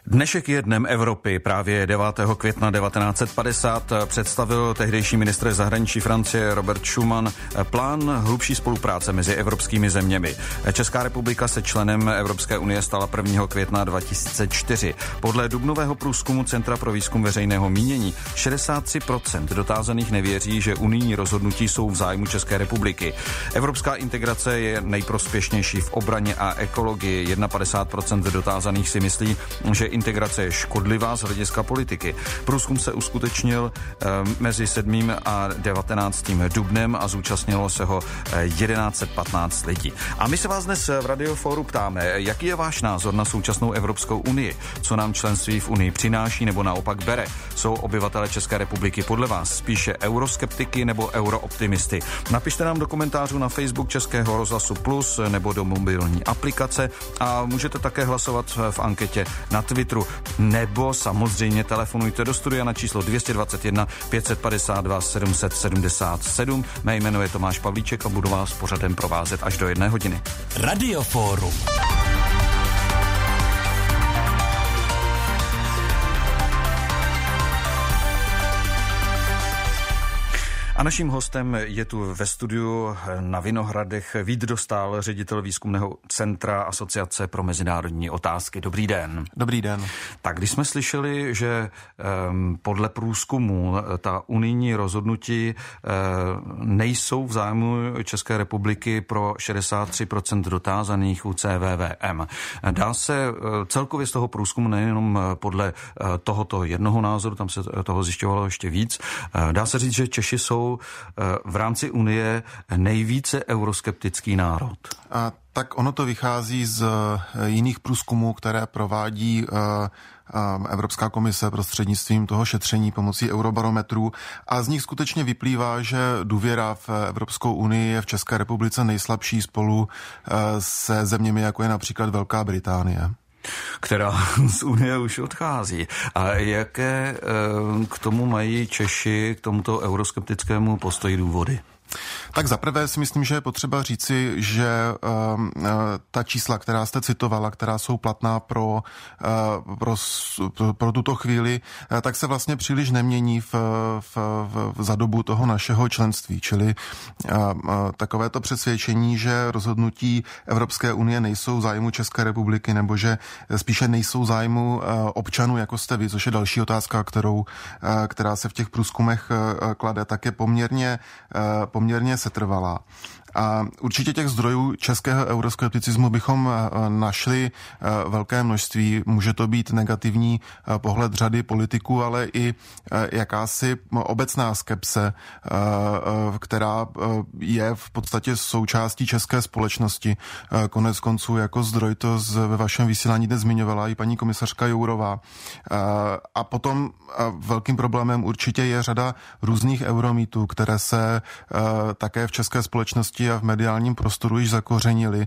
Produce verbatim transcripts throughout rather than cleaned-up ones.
Dnešek je dnem Evropy. Právě devátého května devatenáct set padesát představil tehdejší ministr zahraničí Francie Robert Schuman plán hlubší spolupráce mezi evropskými zeměmi. Česká republika se členem Evropské unie stala prvního května dva tisíce čtyři. Podle dubnového průzkumu Centra pro výzkum veřejného mínění šedesát tři procent dotázaných nevěří, že unijní rozhodnutí jsou v zájmu České republiky. Evropská integrace je nejprospěšnější v obraně a ekologii. padesát jedna procent dotázaných si myslí, že integrace je škodlivá z hlediska politiky. Průzkum se uskutečnil e, mezi sedmým a devatenáctým dubnem a zúčastnilo se ho e, tisíc sto patnáct lidí. A my se vás dnes v Radioforu ptáme, jaký je váš názor na současnou Evropskou unii? Co nám členství v unii přináší nebo naopak bere? Jsou obyvatele České republiky podle vás spíše euroskeptiky nebo eurooptimisty? Napište nám do komentářů na Facebook Českého rozhlasu Plus nebo do mobilní aplikace a můžete také hlasovat v anketě na Twitteru, nebo samozřejmě telefonujte do studia na číslo dvě stě dvacet jedna pět set padesát dva sedm set sedmdesát sedm. Mé jméno je Tomáš Pavlíček a budu vás pořadem provázet až do jedné hodiny. Radioforum. A naším hostem je tu ve studiu na Vinohradech Vít Dostál, ředitel výzkumného centra Asociace pro mezinárodní otázky. Dobrý den. Dobrý den. Tak když jsme slyšeli, že um, podle průzkumu ta unijní rozhodnutí um, nejsou v zájmu České republiky pro šedesát tři procent dotázaných u C V V M. Dá se uh, celkově z toho průzkumu nejenom podle uh, tohoto jednoho názoru, tam se toho zjišťovalo ještě víc, uh, dá se říct, že Češi jsou v rámci Unie nejvíce euroskeptický národ. A tak ono to vychází z jiných průzkumů, které provádí Evropská komise prostřednictvím toho šetření pomocí Eurobarometru a z nich skutečně vyplývá, že důvěra v Evropskou unii je v České republice nejslabší spolu se zeměmi, jako je například Velká Británie, která z Unie už odchází. A jaké k tomu mají Češi, k tomuto euroskeptickému postoji důvody? Tak zaprvé si myslím, že je potřeba říci, že uh, ta čísla, která jste citovala, která jsou platná pro, uh, pro, pro tuto chvíli, uh, tak se vlastně příliš nemění v, v, v, za dobu toho našeho členství. Čili uh, uh, takovéto přesvědčení, že rozhodnutí Evropské unie nejsou v zájmu České republiky, nebo že spíše nejsou v zájmu uh, občanů, jako jste vy, což je další otázka, kterou, uh, která se v těch průzkumech uh, klade, tak je poměrně, uh, poměrně setrvalá. A určitě těch zdrojů českého euroskepticismu bychom našli velké množství. Může to být negativní pohled řady politiků, ale i jakási obecná skepse, která je v podstatě součástí české společnosti. Konec konců jako zdroj to ve vašem vysílání dnes zmiňovala i paní komisařka Jourová. A potom velkým problémem určitě je řada různých euromýtů, které se také v české společnosti a v mediálním prostoru již zakořenili.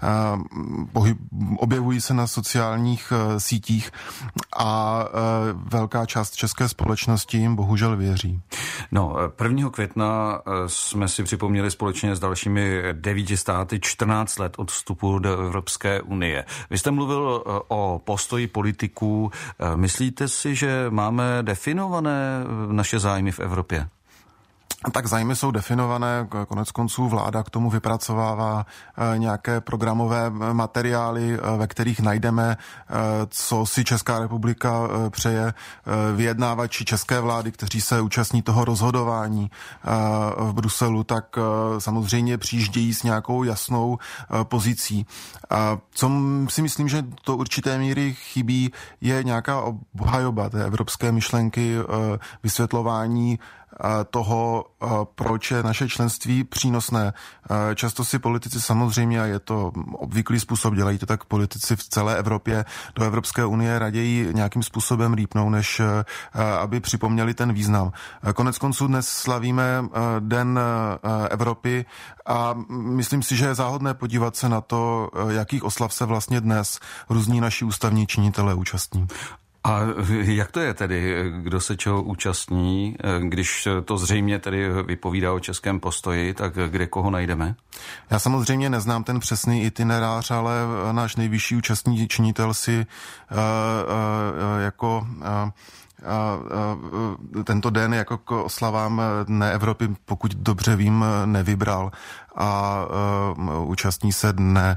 Objevují se na sociálních sítích a velká část české společnosti jim bohužel věří. No, prvního května jsme si připomněli společně s dalšími devíti státy čtrnáct let od vstupu do Evropské unie. Vy jste mluvil o postoji politiků. Myslíte si, že máme definované naše zájmy v Evropě? Tak zájmy jsou definované, konec konců vláda k tomu vypracovává nějaké programové materiály, ve kterých najdeme, co si Česká republika přeje. Vyjednávači české vlády, kteří se účastní toho rozhodování v Bruselu, tak samozřejmě přijíždějí s nějakou jasnou pozicí. Co si myslím, že to určité míry chybí, je nějaká obhajoba té evropské myšlenky, vysvětlování toho, proč je naše členství přínosné. Často si politici samozřejmě, a je to obvyklý způsob, dělají to tak politici v celé Evropě, do Evropské unie raději nějakým způsobem rýpnou, než aby připomněli ten význam. Konec konců dnes slavíme Den Evropy a myslím si, že je záhodné podívat se na to, jakých oslav se vlastně dnes různí naši ústavní činitelé účastní. A jak to je tedy, kdo se čeho účastní, když to zřejmě tedy vypovídá o českém postoji, tak kde koho najdeme? Já samozřejmě neznám ten přesný itinerář, ale náš nejvyšší účastní činitel si uh, tento den jako k oslavám Dne Evropy, pokud dobře vím, nevybral a uh, účastní se dne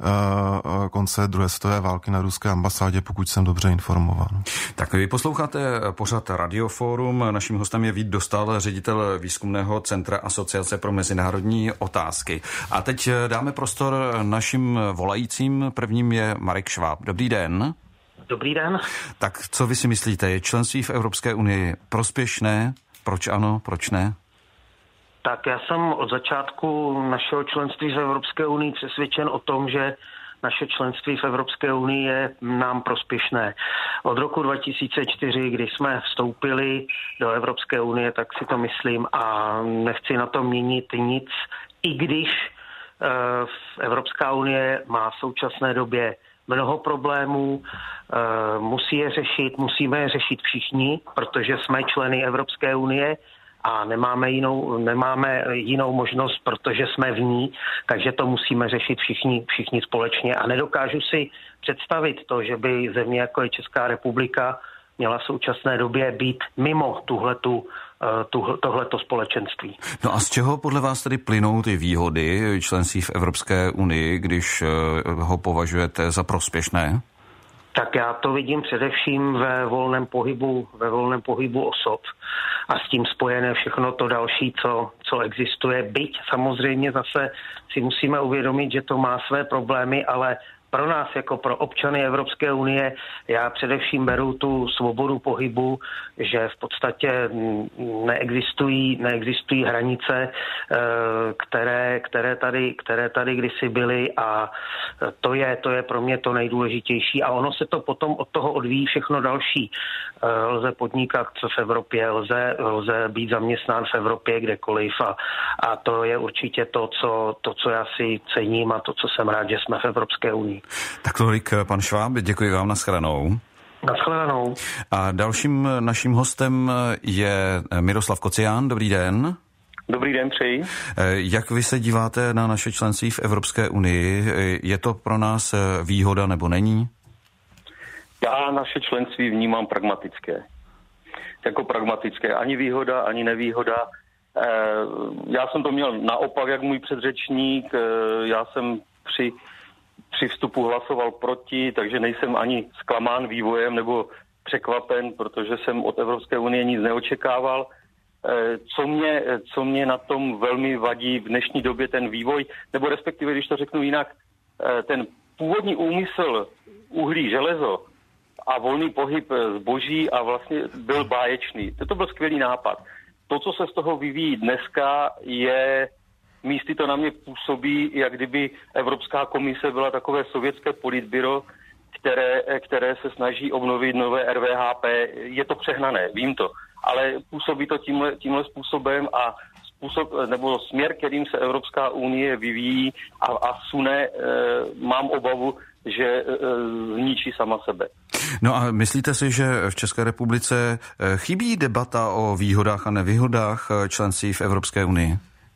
uh, konce druhé světové války na ruské ambasádě, pokud jsem dobře informován. Tak vy posloucháte pořad Radioforum. Naším hostem je Vít Dostál, ředitel výzkumného centra Asociace pro mezinárodní otázky. A teď dáme prostor našim volajícím. Prvním je Marek Šváb. Dobrý den. Dobrý den. Tak co vy si myslíte, je členství v Evropské unii prospěšné? Proč ano, proč ne? Tak já jsem od začátku našeho členství v Evropské unii přesvědčen o tom, že naše členství v Evropské unii je nám prospěšné. Od roku dva tisíce čtyři, kdy jsme vstoupili do Evropské unie, tak si to myslím a nechci na to měnit nic, i když eh, Evropská unie má v současné době mnoho problémů, e, musí je řešit, musíme je řešit všichni, protože jsme členy Evropské unie a nemáme jinou, nemáme jinou možnost, protože jsme v ní, takže to musíme řešit všichni, všichni společně a nedokážu si představit to, že by země jako je Česká republika měla v současné době být mimo tuhletu, tohleto společenství. No a z čeho podle vás tedy plynou ty výhody členství v Evropské unii, když ho považujete za prospěšné? Tak já to vidím především ve volném pohybu, ve volném pohybu osob a s tím spojené všechno to další, co, co existuje. Byť samozřejmě zase si musíme uvědomit, že to má své problémy, ale pro nás, jako pro občany Evropské unie, já především beru tu svobodu pohybu, že v podstatě neexistují, neexistují hranice, které, které, tady, které tady kdysi byly a to je, to je pro mě to nejdůležitější. A ono se to potom od toho odvíjí všechno další. Lze podnikat v Evropě, lze, lze být zaměstnán v Evropě kdekoliv a, a to je určitě to co, to, co já si cením a to, co jsem rád, že jsme v Evropské unii. Tak tolik pan Šváb, děkuji vám, nashledanou. Nashledanou. A dalším naším hostem je Miroslav Kocián, dobrý den. Dobrý den, přeji. Jak vy se díváte na naše členství v Evropské unii? Je to pro nás výhoda nebo není? Já naše členství vnímám pragmatické. Jako pragmatické. Ani výhoda, ani nevýhoda. Já jsem to měl naopak, jak můj předřečník. Já jsem při, při vstupu hlasoval proti, takže nejsem ani zklamán vývojem nebo překvapen, protože jsem od Evropské unie nic neočekával. Co mě, co mě na tom velmi vadí v dnešní době ten vývoj, nebo respektive, když to řeknu jinak, ten původní úmysl uhlí, železo a volný pohyb zboží a vlastně byl báječný. To byl skvělý nápad. To, co se z toho vyvíjí dneska, je místy to na mě působí, jak kdyby Evropská komise byla takové sovětské politbyro, které, které se snaží obnovit nové R V H P. Je to přehnané, vím to, ale působí to tímhle, tímhle způsobem a způsob, nebo směr, kterým se Evropská unie vyvíjí a, a sune, e, mám obavu, že e, zničí sama sebe. No a myslíte si, že v České republice chybí debata o výhodách a nevýhodách členství v Evropské unii?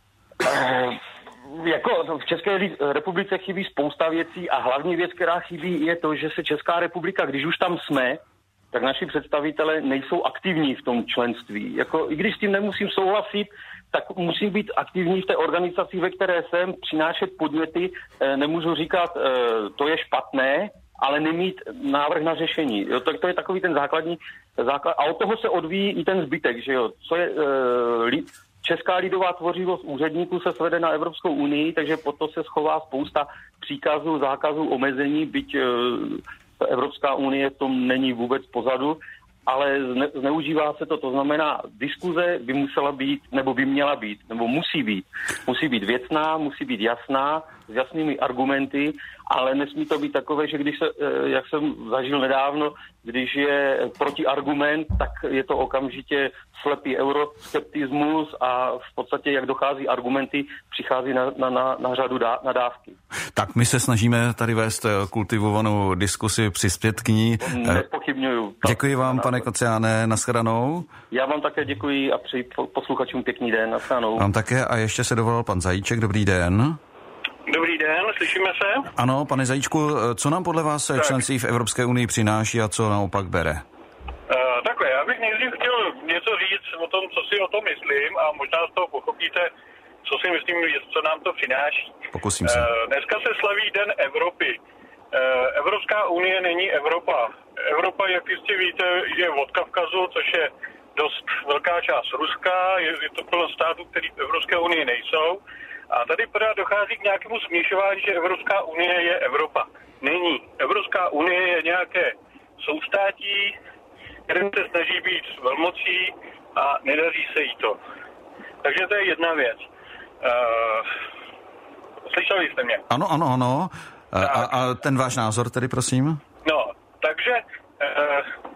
E, jako v České republice chybí spousta věcí a hlavní věc, která chybí, je to, že se Česká republika, když už tam jsme, tak naši představitelé nejsou aktivní v tom členství. Jako, i když s tím nemusím souhlasit, tak musím být aktivní v té organizaci, ve které jsem, přinášet podněty, e, nemůžu říkat, e, to je špatné, ale nemít návrh na řešení. Jo, to, to je takový ten základní základ. A od toho se odvíjí i ten zbytek, že jo. Co je, e, li, česká lidová tvořivost úředníků se svede na Evropskou unii, takže pod to se schová spousta příkazů, zákazů, omezení, byť e, Evropská unie v tom není vůbec pozadu, ale zne, zneužívá se to, to znamená, diskuze by musela být, nebo by měla být, nebo musí být. Musí být věcná, musí být jasná, s jasnými argumenty, ale nesmí to být takové, že když se, jak jsem zažil nedávno, když je protiargument, tak je to okamžitě slepý euroskeptismus a v podstatě, jak dochází argumenty, přichází na, na, na, na řadu dá, nadávky. Tak my se snažíme tady vést kultivovanou diskusi, přispět k ní. Nepochybňuju. Děkuji vám, pane Kociáne, nashledanou. Já vám také děkuji a přeji posluchačům pěkný den, nashledanou. Vám také a ještě se dovolal pan Zajíček, dobrý den. Dobrý den, slyšíme se? Ano, pane Zajíčku, co nám podle vás tak členství v Evropské unii přináší a co naopak bere? Uh, takhle, já bych nejdřív chtěl něco říct o tom, co si o tom myslím a možná z toho pochopíte, co si myslím, co nám to přináší. Pokusím se. Dneska se slaví Den Evropy. Evropská unie není Evropa. Evropa, jak jistě víte, je od Kavkazu, což je dost velká část Ruska, je, je to plno států, které v Evropské unii nejsou. A tady pořád dochází k nějakému směšování, že Evropská unie je Evropa. Není. Evropská unie je nějaké soustátí, které se snaží být velmocí a nedaří se jí to. Takže to je jedna věc. Uh, slyšeli jste mě? Ano, ano, ano. A, a ten váš názor tedy, prosím? No, takže uh,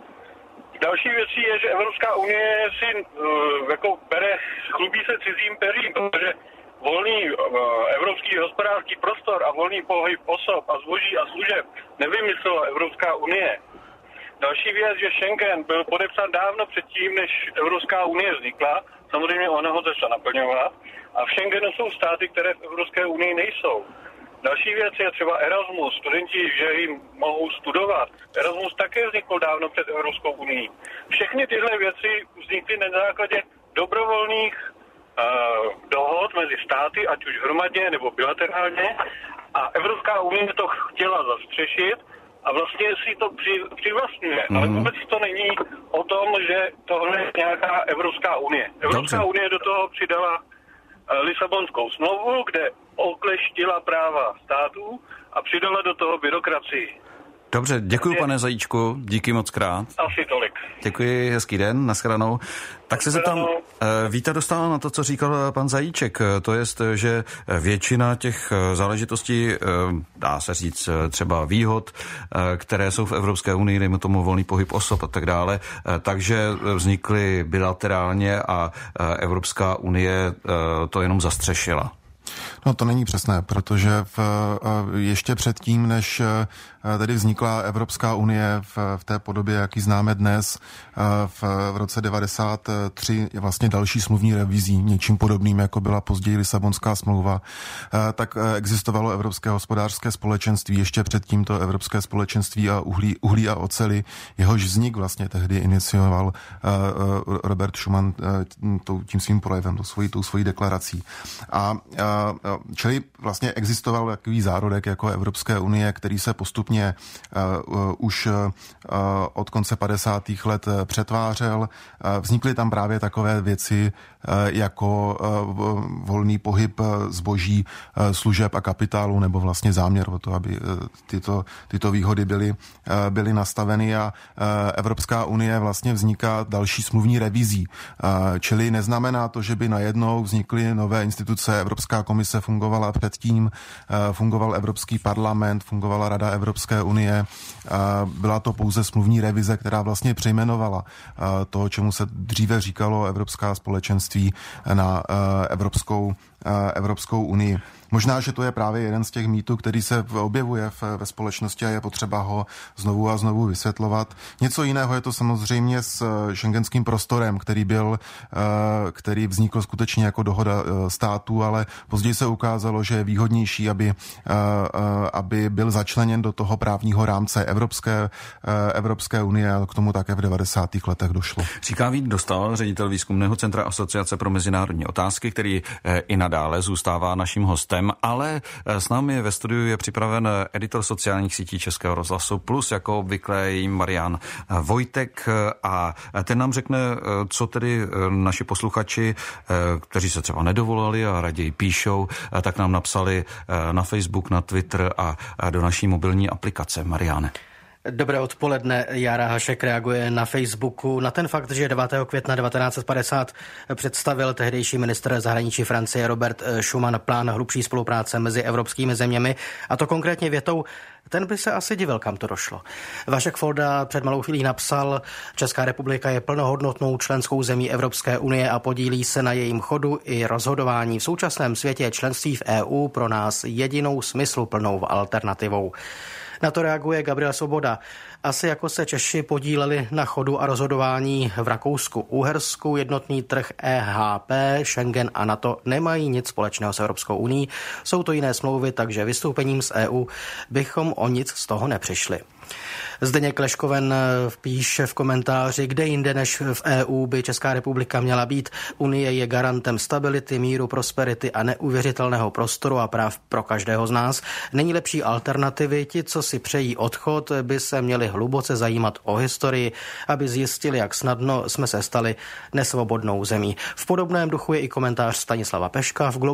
další věcí je, že Evropská unie si uh, jako bere, chlubí se cizím peřím, protože volný uh, evropský hospodářský prostor a volný pohyb osob a zboží a služeb nevymyslela Evropská unie. Další věc, že Schengen byl podepsán dávno předtím, než Evropská unie vznikla. Samozřejmě ona ho začala naplňovat. A v Schengenu jsou státy, které v Evropské unii nejsou. Další věc je třeba Erasmus. Studenti, že jim mohou studovat. Erasmus také vznikl dávno před Evropskou unii. Všechny tyhle věci vznikly na základě dobrovolných uh, dohod mezi státy, ať už hromadně nebo bilaterálně. A Evropská unie to chtěla zastřešit a vlastně si to při, přivlastňuje. Mm. Ale vůbec to není o tom, že tohle je nějaká Evropská unie. Evropská Dobře. unie do toho přidala Lisabonskou smlouvu, kde okleštila práva států a přidala do toho byrokracii. Dobře, děkuji, je... pane Zajíčku, díky moc krát. Asi tolik. Děkuji, hezký den, nashledanou. Tak se zeptám, Víta dostala na to, co říkal pan Zajíček, to jest, že většina těch záležitostí, dá se říct třeba výhod, které jsou v Evropské unii, dejme tomu volný pohyb osob a tak dále, takže vznikly bilaterálně a Evropská unie to jenom zastřešila. No to není přesné, protože v, ještě předtím, než tady vznikla Evropská unie v, v té podobě, jaký známe dnes, v, v roce devadesát tři je vlastně další smluvní revizí, něčím podobným, jako byla později Lisabonská smlouva, tak existovalo Evropské hospodářské společenství, ještě předtím to Evropské společenství a uhlí, uhlí a oceli, jehož vznik vlastně tehdy inicioval Robert Schuman tím svým projevem, tou svojí, tou svojí deklarací. A čili vlastně existoval takový zárodek jako Evropské unie, který se postupně uh, už uh, od konce padesátých let přetvářel. Uh, vznikly tam právě takové věci uh, jako uh, volný pohyb zboží, uh, služeb a kapitálu, nebo vlastně záměr o to, aby uh, tyto, tyto výhody byly, uh, byly nastaveny a uh, Evropská unie vlastně vzniká další smluvní revizí. Uh, čili neznamená to, že by najednou vznikly nové instituce. Evropská komise fungovala předtím, fungoval Evropský parlament, fungovala Rada Evropské unie. Byla to pouze smluvní revize, která vlastně přejmenovala to, čemu se dříve říkalo Evropská společenství, na Evropskou, Evropskou unii. Možná, že to je právě jeden z těch mýtů, který se objevuje v, ve společnosti a je potřeba ho znovu a znovu vysvětlovat. Něco jiného je to samozřejmě s schengenským prostorem, který byl, který vznikl skutečně jako dohoda států, ale později se ukázalo, že je výhodnější, aby, aby byl začleněn do toho právního rámce Evropské, Evropské unie a k tomu také v devadesátých letech došlo. Říká Vít Dostal, ředitel výzkumného centra Asociace pro mezinárodní otázky, který i nadále zůstává naším hostem. Ale s námi ve studiu je připraven editor sociálních sítí Českého rozhlasu Plus, jako obvykle jím Marián Vojtek, a ten nám řekne, co tedy naši posluchači, kteří se třeba nedovolali a raději píšou, tak nám napsali na Facebook, na Twitter a do naší mobilní aplikace. Mariáne. Dobré odpoledne. Jára Hašek reaguje na Facebooku na ten fakt, že devátého května devatenáct set padesát představil tehdejší ministr zahraničí Francie Robert Schuman plán hlubší spolupráce mezi evropskými zeměmi, a to konkrétně větou: ten by se asi divil, kam to došlo. Vašek Folda před malou chvílí napsal: Česká republika je plnohodnotnou členskou zemí Evropské unie a podílí se na jejím chodu i rozhodování. V současném světě je členství v E U pro nás jedinou smysluplnou alternativou. Na to reaguje Gabriel Svoboda. Asi jako se Češi podíleli na chodu a rozhodování v Rakousku, Uhersku, jednotný trh E H P, Schengen a NATO nemají nic společného s Evropskou unií. Jsou to jiné smlouvy, takže vystoupením z E U bychom o nic z toho nepřišli. Zdeněk Leškoven píše v komentáři, kde jinde než v E U by Česká republika měla být. Unie je garantem stability, míru, prosperity a neuvěřitelného prostoru a práv pro každého z nás. Není lepší alternativy. Ti, co si přejí odchod, by se měli hluboce zajímat o historii, aby zjistili, jak snadno jsme se stali nesvobodnou zemí. V podobném duchu je i komentář Stanislava Peška. V,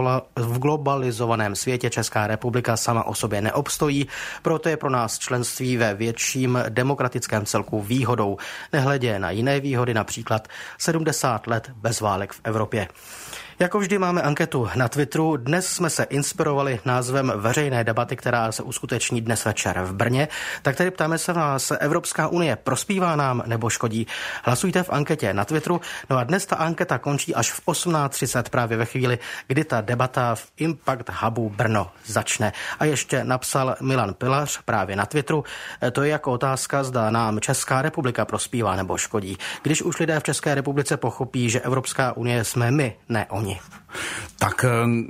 v globalizovaném světě Česká republika sama o sobě neobstojí, proto je pro nás členství ve větším demokratickém celku výhodou, nehledě na jiné výhody, například sedmdesát let bez válek v Evropě. Jako vždy máme anketu na Twitteru. Dnes jsme se inspirovali názvem veřejné debaty, která se uskuteční dnes večer v Brně. Tak tedy ptáme se vás, Evropská unie prospívá nám nebo škodí? Hlasujte v anketě na Twitteru. No a dnes ta anketa končí až v osmnáct třicet, právě ve chvíli, kdy ta debata v Impact Hubu Brno začne. A ještě napsal Milan Pilař právě na Twitteru. To je jako otázka, zda nám Česká republika prospívá nebo škodí. Když už lidé v České republice pochopí, že Evropská unie jsme my, ne oni. Tak,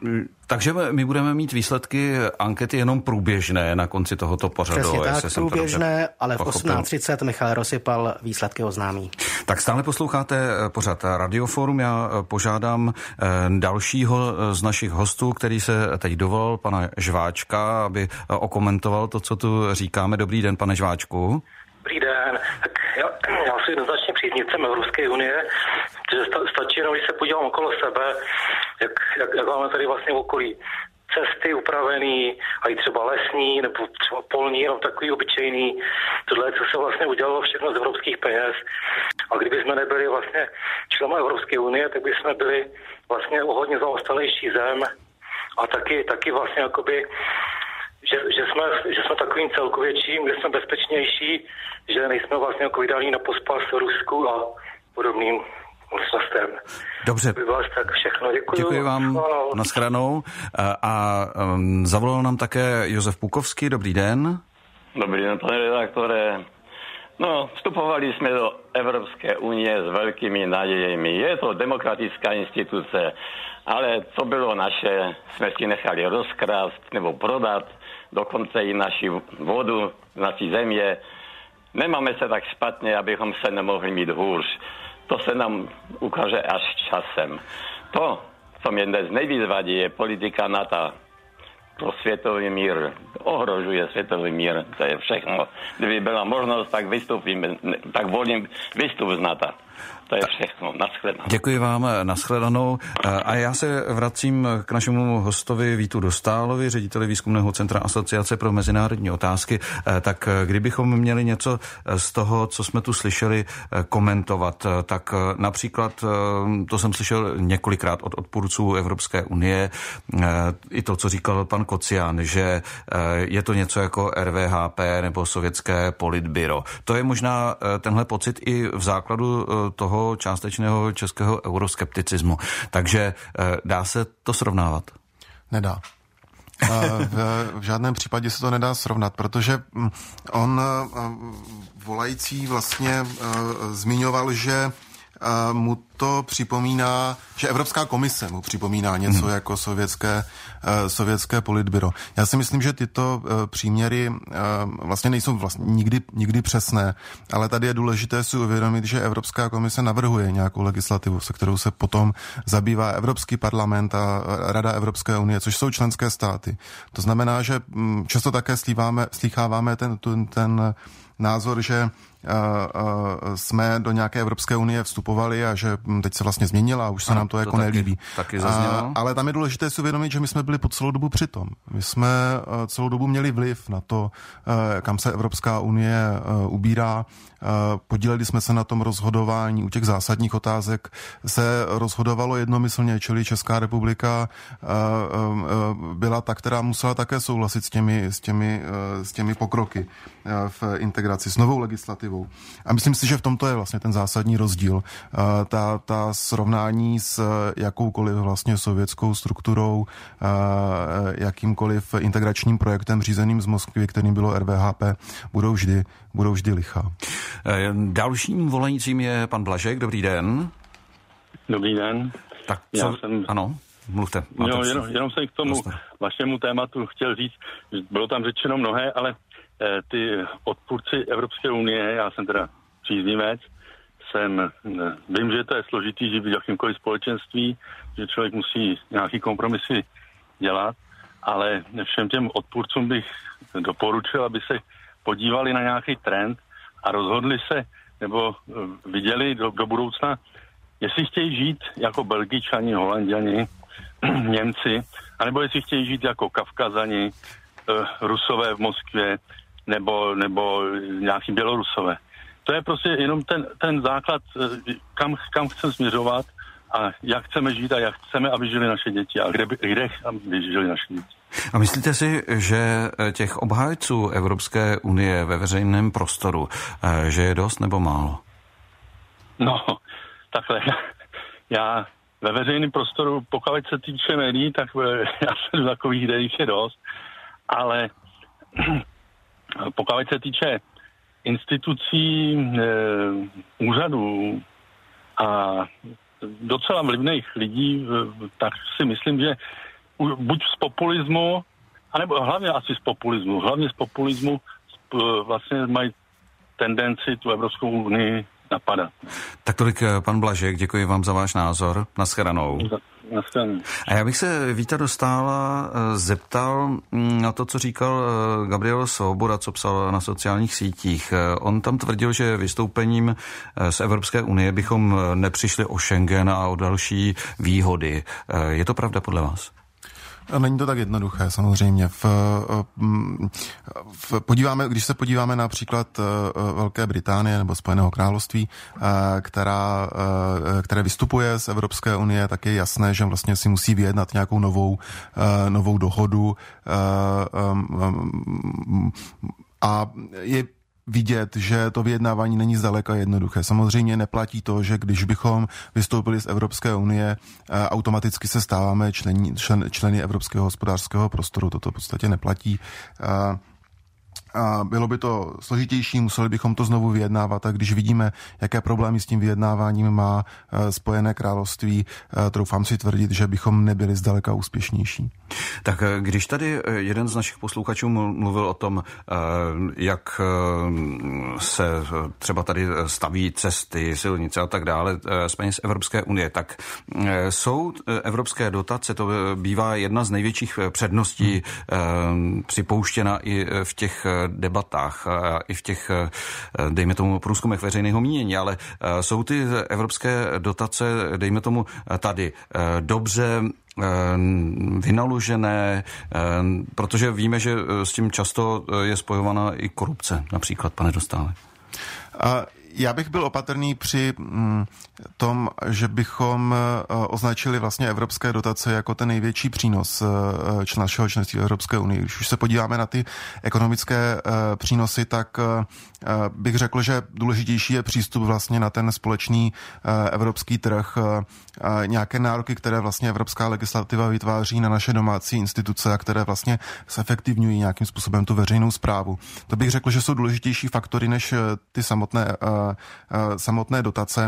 takže my budeme mít výsledky ankety jenom průběžné na konci tohoto pořadu. Přesně tak, průběžné, ale v osmnáct třicet Michal Rosypal výsledky oznámí. Tak stále posloucháte pořad Radioforum. Já požádám dalšího z našich hostů, který se teď dovolal, pana Žváčka, aby okomentoval to, co tu říkáme. Dobrý den, pane Žváčku. Dobrý den. Tak já, já jsem jednoznačně příznivcem Evropské unie, že stačí jenom, když se podívám okolo sebe, jak, jak, jak máme tady vlastně v okolí cesty upravený, a i třeba lesní, nebo třeba polní, jenom takový obyčejný. Tohle, co se vlastně udělalo všechno z evropských peněz. A kdyby jsme nebyli vlastně členem Evropské unie, tak by jsme byli vlastně o hodně zaostalejší zem a taky, taky vlastně jakoby Že, že, jsme, že jsme takovým celkovětším, že jsme bezpečnější, že nejsme vlastně jako vydání na pospas Rusku a podobným mocnostem. Dobře. To by vás tak všechno. Děkuji. Děkuji vám. Naschranou. A, a um, zavolal nám také Josef Pukovský. Dobrý den. Dobrý den, pane redaktore. No, vstupovali jsme do Evropské unie s velkými nadějemi. Je to demokratická instituce, ale co bylo naše, jsme si nechali rozkrást nebo prodat, dokonce i naši vodu, naší země. Nemáme se tak špatně, abychom se nemohli mít hůř. To se nám ukáže až časem. To, co mě dnes nejvíc vadí, je politika NATO. Pro světový mír. Ohrožuje světový mír. To je všechno. Kdyby byla možnost, tak vystupím, tak volím vystup z NATO. To je všechno. Naschledanou. Děkuji vám, naschledanou. A já se vracím k našemu hostovi Vítu Dostálovi, řediteli Výzkumného centra Asociace pro mezinárodní otázky. Tak kdybychom měli něco z toho, co jsme tu slyšeli, komentovat, tak například, to jsem slyšel několikrát od odpůrců Evropské unie, i to, co říkal pan Kocian, že je to něco jako R V H P nebo sovětské politbyro. To je možná tenhle pocit i v základu toho částečného českého euroskepticismu. Takže dá se to srovnávat? Nedá. V, v žádném případě se to nedá srovnat, protože on volající vlastně zmiňoval, že mu to připomíná, že Evropská komise mu připomíná něco hmm. jako sovětské, sovětské politbyro. Já si myslím, že tyto příměry vlastně nejsou vlastně nikdy, nikdy přesné, ale tady je důležité si uvědomit, že Evropská komise navrhuje nějakou legislativu, se kterou se potom zabývá Evropský parlament a Rada Evropské unie, což jsou členské státy. To znamená, že často také slýváme, slýcháváme ten, ten, ten názor, že Uh, uh, jsme do nějaké Evropské unie vstupovali a že teď se vlastně změnila a už se ano, nám to, to jako taky, nelíbí. Taky zaznělo. Uh, ale tam je důležité si uvědomit, že my jsme byli po celou dobu přitom. My jsme uh, celou dobu měli vliv na to, uh, kam se Evropská unie uh, ubírá. Uh, podíleli jsme se na tom rozhodování. U těch zásadních otázek se rozhodovalo jednomyslně, čili Česká republika uh, uh, byla ta, která musela také souhlasit s těmi, s těmi, uh, s těmi pokroky uh, v integraci, s novou legislativou. A myslím si, že v tomto je vlastně ten zásadní rozdíl. Ta, ta srovnání s jakoukoliv vlastně sovětskou strukturou, jakýmkoliv integračním projektem řízeným z Moskvy, kterým bylo R V H P, budou vždy, budou vždy lichá. Dalším volajícím je pan Blažek. Dobrý den. Dobrý den. Tak co? Já jsem... Ano, mluvte. Jo, jenom, jenom jsem k tomu vašemu tématu chtěl říct, že bylo tam řečeno mnohé, ale ty odpůrci Evropské unie, já jsem teda příznivec, jsem, vím, že to je složitý žít v jakýmkoliv společenství, že člověk musí nějaký kompromisy dělat, ale všem těm odpůrcům bych doporučil, aby se podívali na nějaký trend a rozhodli se, nebo viděli do, do budoucna, jestli chtějí žít jako Belgičani, Holanděni, Němci, anebo jestli chtějí žít jako Kavkazani, Rusové v Moskvě, nebo, nebo nějaký Bělorusové. To je prostě jenom ten, ten základ, kam, kam chceme směřovat a jak chceme žít a jak chceme, aby žili naše děti a kde, kde aby žili naše děti. A myslíte si, že těch obhájců Evropské unie ve veřejném prostoru, že je dost nebo málo? No, takhle. Já ve veřejném prostoru, pokud se týče médií, tak já jsem takových, kde jich je dost, ale pokud se týče institucí, e, úřadů a docela vlivných lidí, tak si myslím, že buď z populismu, anebo hlavně asi z populismu, hlavně z populismu vlastně mají tendenci tu Evropskou unii napadat. Tak tolik pan Blažek, děkuji vám za váš názor. Naschledanou. A já bych se Víta Dostála zeptal na to, co říkal Gabriel Svoboda, co psal na sociálních sítích. On tam tvrdil, že vystoupením z Evropské unie bychom nepřišli o Schengen a o další výhody. Je to pravda podle vás? Není to tak jednoduché, samozřejmě. V, v, podíváme, když se podíváme například Velké Británie nebo Spojeného království, která, které vystupuje z Evropské unie, tak je jasné, že vlastně si musí vyjednat nějakou novou, novou dohodu a je vidět, že to vyjednávání není zdaleka jednoduché. Samozřejmě neplatí to, že když bychom vystoupili z Evropské unie, automaticky se stáváme členi, člen, členy Evropského hospodářského prostoru. Toto v podstatě neplatí. A bylo by to složitější, museli bychom to znovu vyjednávat a když vidíme, jaké problémy s tím vyjednáváním má Spojené království, troufám si tvrdit, že bychom nebyli zdaleka úspěšnější. Tak když tady jeden z našich posluchačů mluvil o tom, jak se třeba tady staví cesty, silnice a tak dále z peněz Evropské unie, tak jsou evropské dotace, to bývá jedna z největších předností hmm. připouštěna i v těch debatách, i v těch, dejme tomu, průzkumech veřejného mínění, ale jsou ty evropské dotace, dejme tomu tady, dobře vynaložené, protože víme, že s tím často je spojovaná i korupce, například, pane Dostále. A já bych byl opatrný při tom, že bychom označili vlastně evropské dotace jako ten největší přínos našeho členství Evropské unie. Když už se podíváme na ty ekonomické přínosy, tak bych řekl, že důležitější je přístup vlastně na ten společný evropský trh, nějaké nároky, které vlastně evropská legislativa vytváří na naše domácí instituce a které vlastně zefektivňují nějakým způsobem tu veřejnou správu. To bych řekl, že jsou důležitější faktory než ty samotné samotné dotace.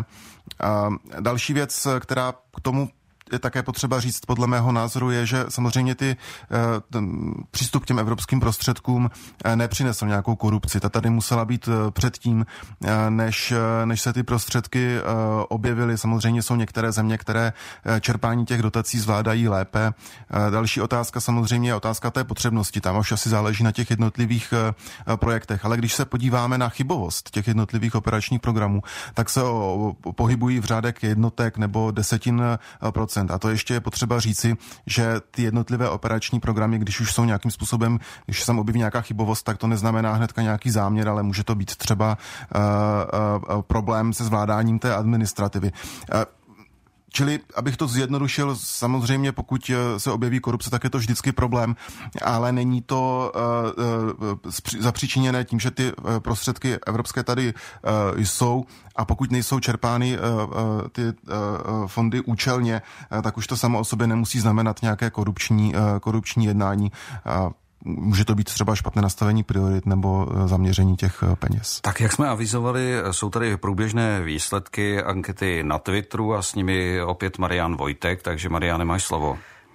Další věc, která k tomu je také potřeba říct, podle mého názoru, je, že samozřejmě ty, ten přístup k těm evropským prostředkům nepřinesl nějakou korupci. Ta tady musela být předtím, než, než se ty prostředky objevily. Samozřejmě jsou některé země, které čerpání těch dotací zvládají lépe. Další otázka samozřejmě je otázka té potřebnosti. Tam už asi záleží na těch jednotlivých projektech. Ale když se podíváme na chybovost těch jednotlivých operačních programů, tak se pohybují v řádek jednotek nebo desetin procent. A to ještě je potřeba říci, že ty jednotlivé operační programy, když už jsou nějakým způsobem, když se tam objeví nějaká chybovost, tak to neznamená hnedka nějaký záměr, ale může to být třeba uh, uh, problém se zvládáním té administrativy. Uh, Čili, abych to zjednodušil, samozřejmě pokud se objeví korupce, tak je to vždycky problém, ale není to uh, uh, zapříčiněné tím, že ty uh, prostředky evropské tady uh, jsou a pokud nejsou čerpány uh, uh, ty uh, fondy účelně, uh, tak už to samo o sobě nemusí znamenat nějaké korupční, uh, korupční jednání. Uh, Může to být třeba špatné nastavení priorit nebo zaměření těch peněz. Tak jak jsme avizovali, jsou tady průběžné výsledky ankety na Twitteru a s nimi opět Marian Vojtek, takže Mariane, máš slovo.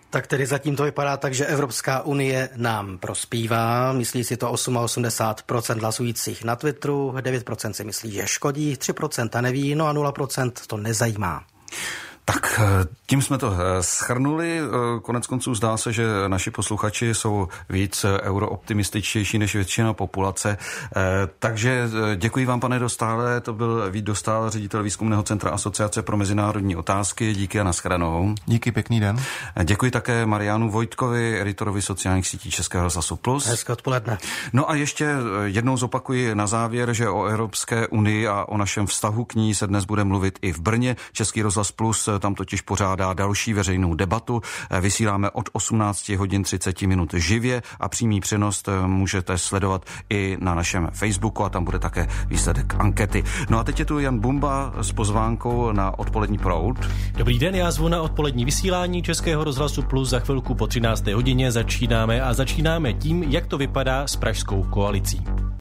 Tak tedy zatím to vypadá tak, že Evropská unie nám prospívá. Myslí si to osmdesát osm procent hlasujících na Twitteru, devět procent si myslí, že škodí, tři procenta neví, no a nula procent to nezajímá. Tak tím jsme to shrnuli. Konec konců zdá se, že naši posluchači jsou víc eurooptimističtější než většina populace. Takže děkuji vám, pane Dostále. To byl Vít Dostál, ředitel Výzkumného centra Asociace pro mezinárodní otázky. Díky a nashledanou. Díky, pěkný den. Děkuji také Mariánu Vojtkovi, editorovi sociálních sítí Českého rozhlasu Plus. Hezké odpoledne. No a ještě jednou zopakuji na závěr, že o Evropské unii a o našem vztahu k ní se dnes bude mluvit i v Brně. Český rozhlas Plus tam totiž pořádá další veřejnou debatu. Vysíláme od osmnáct hodin třicet minut živě a přímý přenos můžete sledovat i na našem Facebooku a tam bude také výsledek ankety. No a teď je tu Jan Bumba s pozvánkou na odpolední proud. Dobrý den, já zvu na odpolední vysílání Českého rozhlasu Plus. Za chvilku po třinácté hodině začínáme a začínáme tím, jak to vypadá s pražskou koalicí.